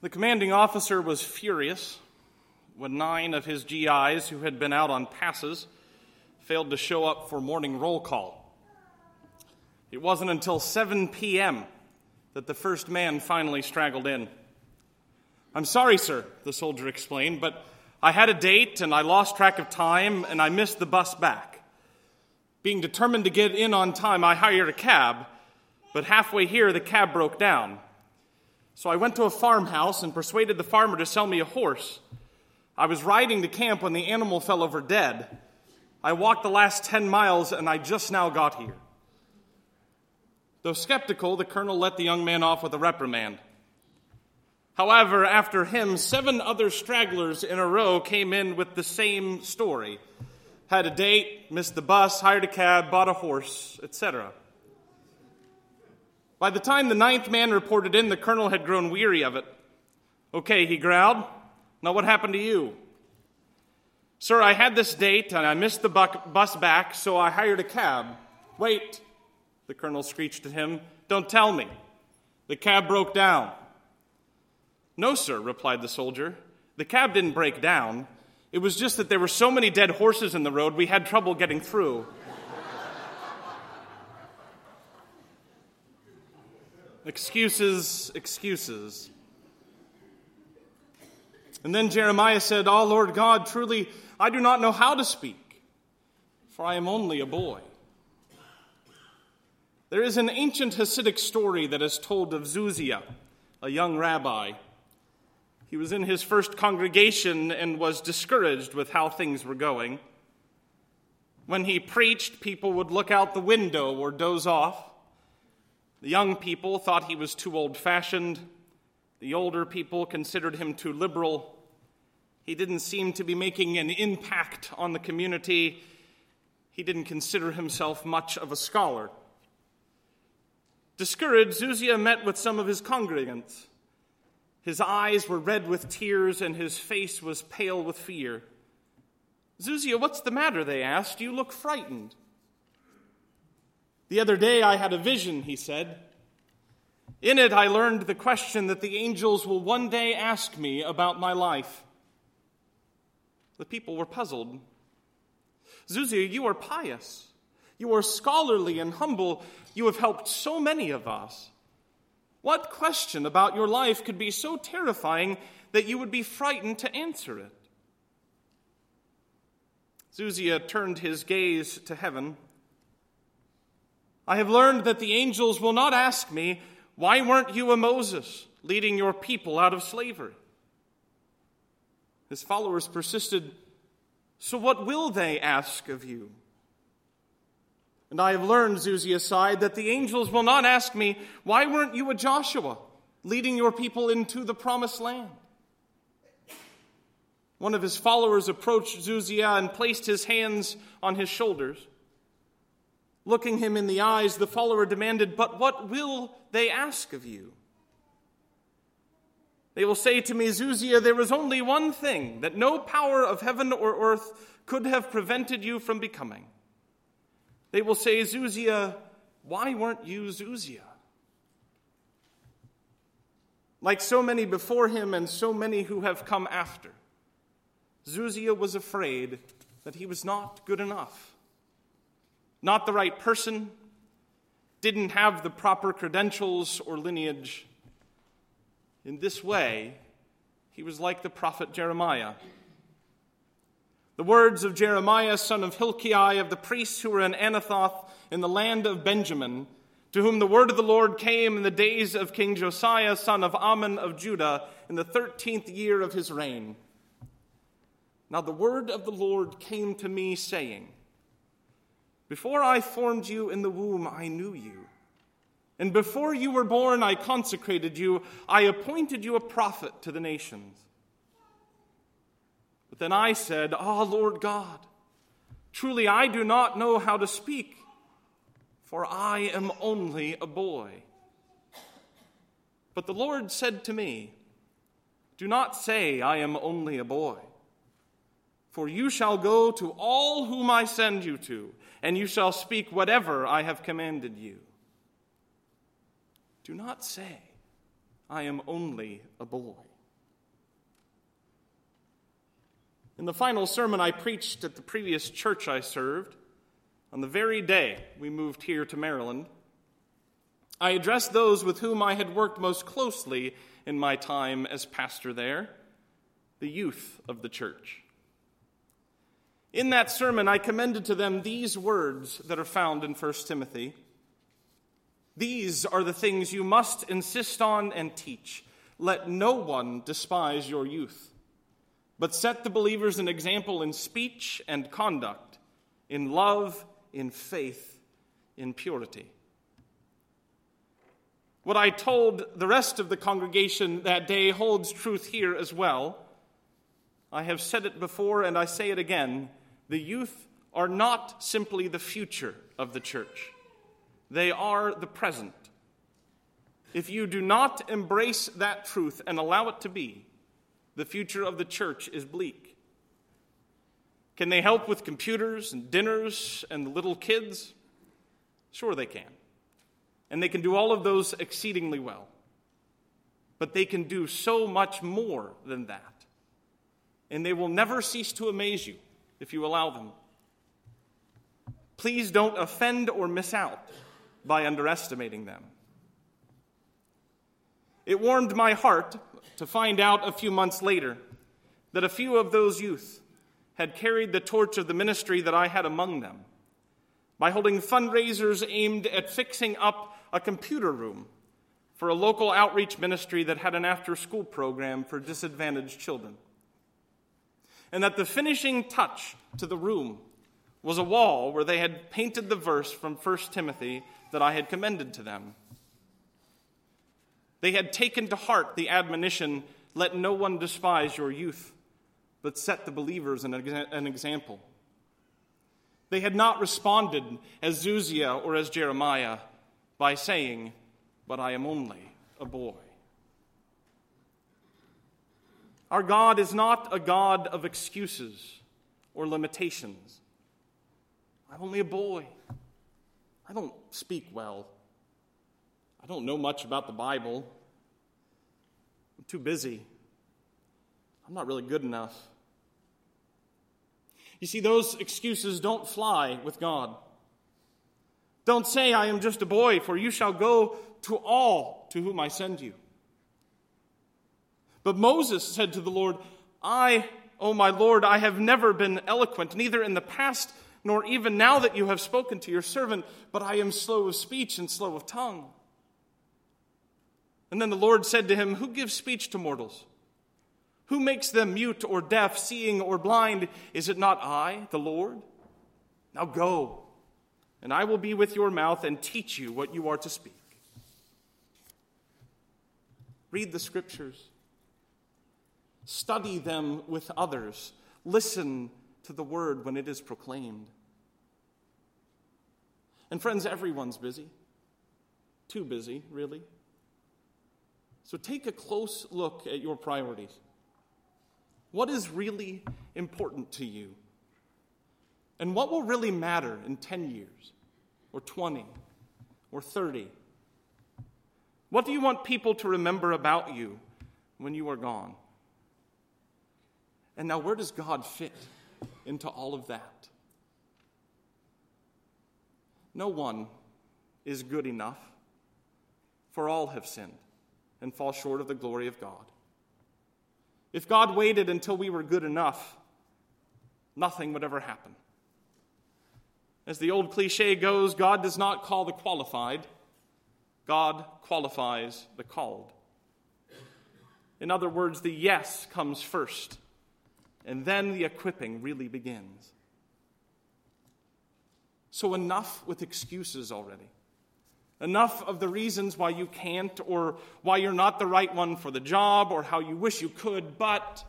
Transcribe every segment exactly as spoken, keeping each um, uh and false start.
The commanding officer was furious when nine of his G Is who had been out on passes failed to show up for morning roll call. It wasn't until seven p.m. that the first man finally straggled in. "I'm sorry, sir," the soldier explained, "but I had a date and I lost track of time and I missed the bus back. Being determined to get in on time, I hired a cab, but halfway here the cab broke down. So I went to a farmhouse and persuaded the farmer to sell me a horse. I was riding to camp when the animal fell over dead. I walked the last ten miles and I just now got here." Though skeptical, the colonel let the young man off with a reprimand. However, after him, seven other stragglers in a row came in with the same story. Had a date, missed the bus, hired a cab, bought a horse, et cetera. By the time the ninth man reported in, the colonel had grown weary of it. "Okay," he growled. "Now what happened to you?" "Sir, I had this date and I missed the buck- bus back, so I hired a cab." "Wait," the colonel screeched at him. "Don't tell me. The cab broke down." "No, sir," replied the soldier. "The cab didn't break down. It was just that there were so many dead horses in the road, we had trouble getting through." Excuses, excuses. And then Jeremiah said, "Ah, Lord God, truly I do not know how to speak, for I am only a boy." There is an ancient Hasidic story that is told of Zuziah, a young rabbi. He was in his first congregation and was discouraged with how things were going. When he preached, people would look out the window or doze off. The young people thought he was too old-fashioned. The older people considered him too liberal. He didn't seem to be making an impact on the community. He didn't consider himself much of a scholar. Discouraged, Zuziah met with some of his congregants. His eyes were red with tears and his face was pale with fear. "Zuziah, what's the matter?" they asked. "You look frightened." "The other day I had a vision," he said. "In it I learned the question that the angels will one day ask me about my life." The people were puzzled. "Zuziah, you are pious. You are scholarly and humble. You have helped so many of us. What question about your life could be so terrifying that you would be frightened to answer it?" Zuziah turned his gaze to heaven. "I have learned that the angels will not ask me, 'Why weren't you a Moses, leading your people out of slavery?'" His followers persisted, "So what will they ask of you?" "And I have learned," Zuziah sighed, "that the angels will not ask me, 'Why weren't you a Joshua, leading your people into the promised land?'" One of his followers approached Zuziah and placed his hands on his shoulders. Looking him in the eyes, the follower demanded, "But what will they ask of you?" "They will say to me, 'Zuziah, there is only one thing that no power of heaven or earth could have prevented you from becoming.' They will say, 'Zuziah, why weren't you Zuziah?'" Like so many before him and so many who have come after, Zuziah was afraid that he was not good enough. Not the right person, didn't have the proper credentials or lineage. In this way, he was like the prophet Jeremiah. The words of Jeremiah, son of Hilkiah, of the priests who were in Anathoth in the land of Benjamin, to whom the word of the Lord came in the days of King Josiah, son of Ammon of Judah, in the thirteenth year of his reign. "Now the word of the Lord came to me, saying, Before I formed you in the womb, I knew you. And before you were born, I consecrated you. I appointed you a prophet to the nations." But then I said, "Ah, Lord God, truly I do not know how to speak, for I am only a boy." But the Lord said to me, "Do not say, 'I am only a boy,' for you shall go to all whom I send you to, and you shall speak whatever I have commanded you. Do not say, I am only a boy. In the final sermon I preached at the previous church I served, on the very day we moved here to Maryland, I addressed those with whom I had worked most closely in my time as pastor there, the youth of the church. In that sermon, I commended to them these words that are found in First Timothy. These are the things you must insist on and teach. Let no one despise your youth, but set the believers an example in speech and conduct, in love, in faith, in purity. What I told the rest of the congregation that day holds truth here as well. I have said it before and I say it again. The youth are not simply the future of the church. They are the present. If you do not embrace that truth and allow it to be, the future of the church is bleak. Can they help with computers and dinners and the little kids? Sure they can. And they can do all of those exceedingly well. But they can do so much more than that. And they will never cease to amaze you if you allow them. Please don't offend or miss out by underestimating them. It warmed my heart to find out a few months later that a few of those youth had carried the torch of the ministry that I had among them by holding fundraisers aimed at fixing up a computer room for a local outreach ministry that had an after-school program for disadvantaged children. And that the finishing touch to the room was a wall where they had painted the verse from First Timothy that I had commended to them. They had taken to heart the admonition, let no one despise your youth, but set the believers an, exa- an example. They had not responded as Zuziah or as Jeremiah by saying, but I am only a boy. Our God is not a God of excuses or limitations. I'm only a boy. I don't speak well. I don't know much about the Bible. I'm too busy. I'm not really good enough. You see, those excuses don't fly with God. Don't say, I am just a boy, for you shall go to all to whom I send you. But Moses said to the Lord, I, O my Lord, I have never been eloquent, neither in the past nor even now that you have spoken to your servant, but I am slow of speech and slow of tongue. And then the Lord said to him, who gives speech to mortals? Who makes them mute or deaf, seeing or blind? Is it not I, the Lord? Now go, and I will be with your mouth and teach you what you are to speak. Read the scriptures. Study them with others. Listen to the word when it is proclaimed. And friends, everyone's busy. Too busy, really. So take a close look at your priorities. What is really important to you? And what will really matter in ten years, or twenty, or thirty? What do you want people to remember about you when you are gone? And now, where does God fit into all of that? No one is good enough, for all have sinned and fall short of the glory of God. If God waited until we were good enough, nothing would ever happen. As the old cliche goes, God does not call the qualified. God qualifies the called. In other words, the yes comes first, and then the equipping really begins. So enough with excuses already. Enough of the reasons why you can't, or why you're not the right one for the job, or how you wish you could, but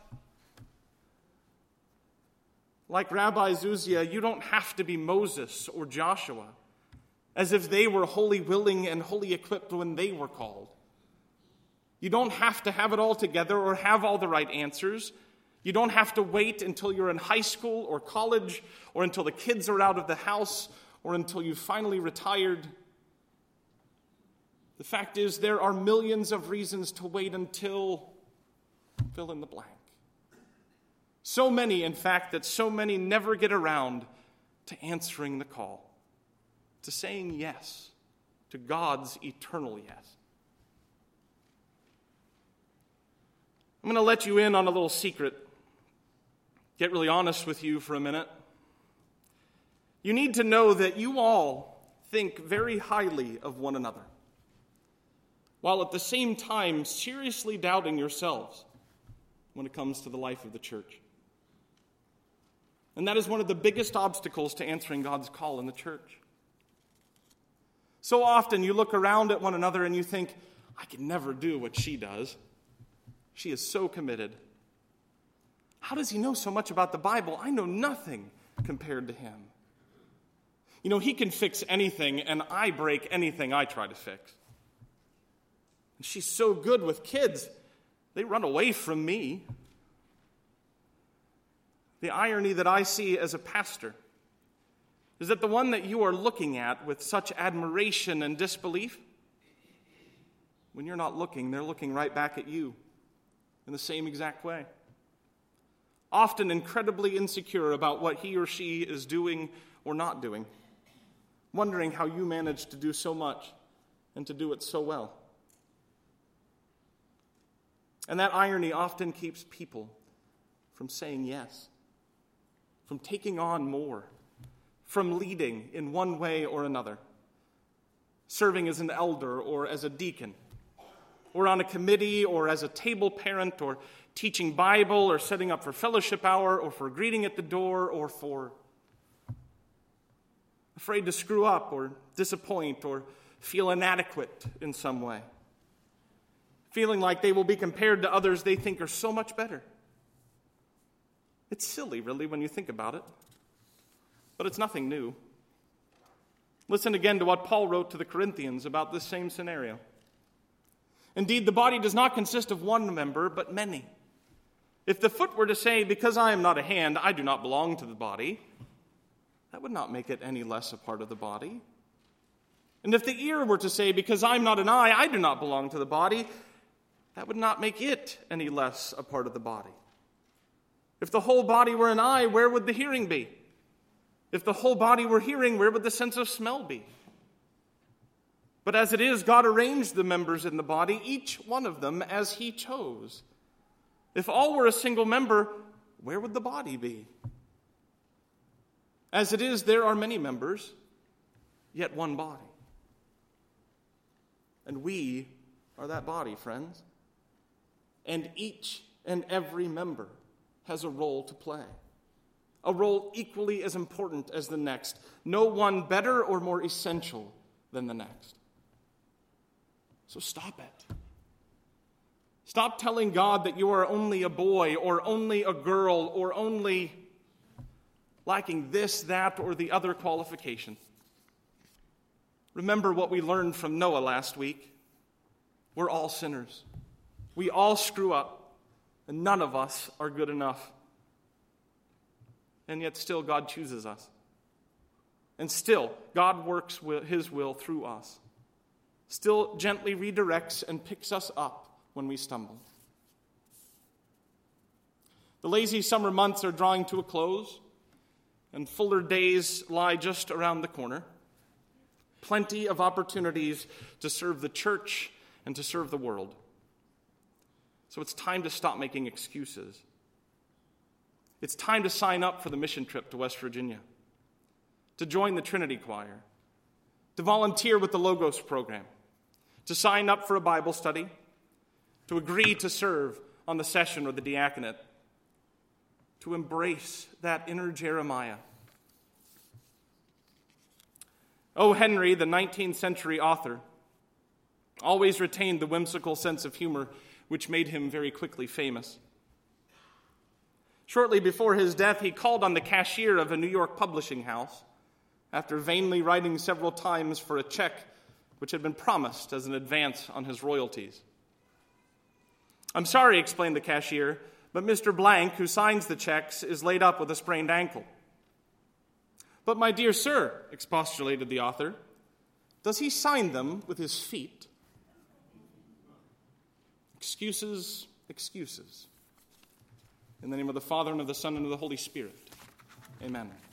like Rabbi Zuziah, you don't have to be Moses or Joshua, as if they were wholly willing and wholly equipped when they were called. You don't have to have it all together or have all the right answers. You don't have to wait until you're in high school or college, or until the kids are out of the house, or until you've finally retired. The fact is, there are millions of reasons to wait until fill in the blank. So many, in fact, that so many never get around to answering the call, to saying yes to God's eternal yes. I'm going to let you in on a little secret. Get really honest with you for a minute. You need to know that you all think very highly of one another, while at the same time seriously doubting yourselves when it comes to the life of the church. And that is one of the biggest obstacles to answering God's call in the church. So often you look around at one another and you think, I can never do what she does. She is so committed. How does he know so much about the Bible? I know nothing compared to him. You know, he can fix anything, and I break anything I try to fix. And she's so good with kids, they run away from me. The irony that I see as a pastor is that the one that you are looking at with such admiration and disbelief, when you're not looking, they're looking right back at you in the same exact way. Often incredibly insecure about what he or she is doing or not doing, wondering how you manage to do so much and to do it so well. And that irony often keeps people from saying yes, from taking on more, from leading in one way or another, serving as an elder or as a deacon, or on a committee or as a table parent, or teaching Bible or setting up for fellowship hour or for greeting at the door, or for afraid to screw up or disappoint or feel inadequate in some way, feeling like they will be compared to others they think are so much better. It's silly, really, when you think about it, but it's nothing new. Listen again to what Paul wrote to the Corinthians about this same scenario. Indeed, the body does not consist of one member, but many. If the foot were to say, because I am not a hand, I do not belong to the body, that would not make it any less a part of the body. And if the ear were to say, because I'm not an eye, I do not belong to the body, that would not make it any less a part of the body. If the whole body were an eye, where would the hearing be? If the whole body were hearing, where would the sense of smell be? But as it is, God arranged the members in the body, each one of them as he chose. If all were a single member, where would the body be? As it is, there are many members, yet one body. And we are that body, friends. And each and every member has a role to play. A role equally as important as the next. No one better or more essential than the next. So stop it. Stop telling God that you are only a boy or only a girl or only lacking this, that, or the other qualification. Remember what we learned from Noah last week. We're all sinners. We all screw up, and none of us are good enough. And yet still God chooses us. And still God works his will through us. Still gently redirects and picks us up when we stumble. The lazy summer months are drawing to a close, and fuller days lie just around the corner. Plenty of opportunities to serve the church and to serve the world. So it's time to stop making excuses. It's time to sign up for the mission trip to West Virginia, to join the Trinity Choir, to volunteer with the Logos program, to sign up for a Bible study, to agree to serve on the session or the diaconate, to embrace that inner Jeremiah. O. Henry, the nineteenth century author, always retained the whimsical sense of humor which made him very quickly famous. Shortly before his death, he called on the cashier of a New York publishing house after vainly writing several times for a check which had been promised as an advance on his royalties. "I'm sorry," explained the cashier, "but Mister Blank, who signs the checks, is laid up with a sprained ankle." "But my dear sir," expostulated the author, "does he sign them with his feet?" Excuses, excuses. In the name of the Father, and of the Son, and of the Holy Spirit. Amen.